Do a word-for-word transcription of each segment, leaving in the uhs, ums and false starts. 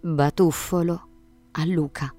Batuffolo a Luca.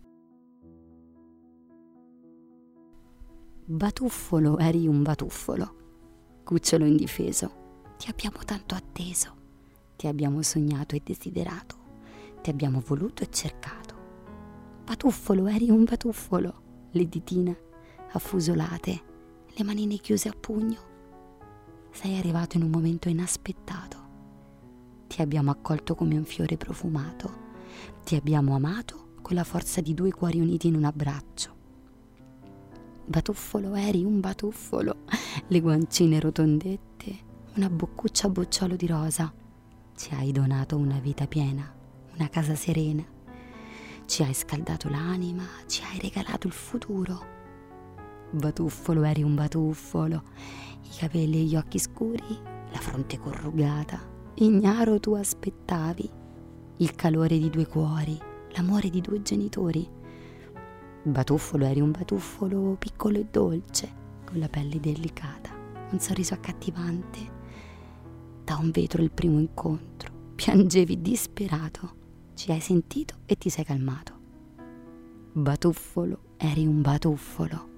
Batuffolo, eri un batuffolo, cucciolo indifeso, ti abbiamo tanto atteso, ti abbiamo sognato e desiderato, ti abbiamo voluto e cercato. Batuffolo, eri un batuffolo, le ditine affusolate, le manine chiuse a pugno. Sei arrivato in un momento inaspettato. Ti abbiamo accolto come un fiore profumato, ti abbiamo amato con la forza di due cuori uniti in un abbraccio. Batuffolo, eri un batuffolo, le guancine rotondette, una boccuccia a bocciolo di rosa. Ci hai donato una vita piena, una casa serena. Ci hai scaldato l'anima, ci hai regalato il futuro. Batuffolo, eri un batuffolo, i capelli e gli occhi scuri, la fronte corrugata. Ignaro tu aspettavi il calore di due cuori, l'amore di due genitori. Batuffolo, eri un batuffolo piccolo e dolce, con la pelle delicata, un sorriso accattivante. Da un vetro il primo incontro, piangevi disperato, ci hai sentito e ti sei calmato. Batuffolo, eri un batuffolo,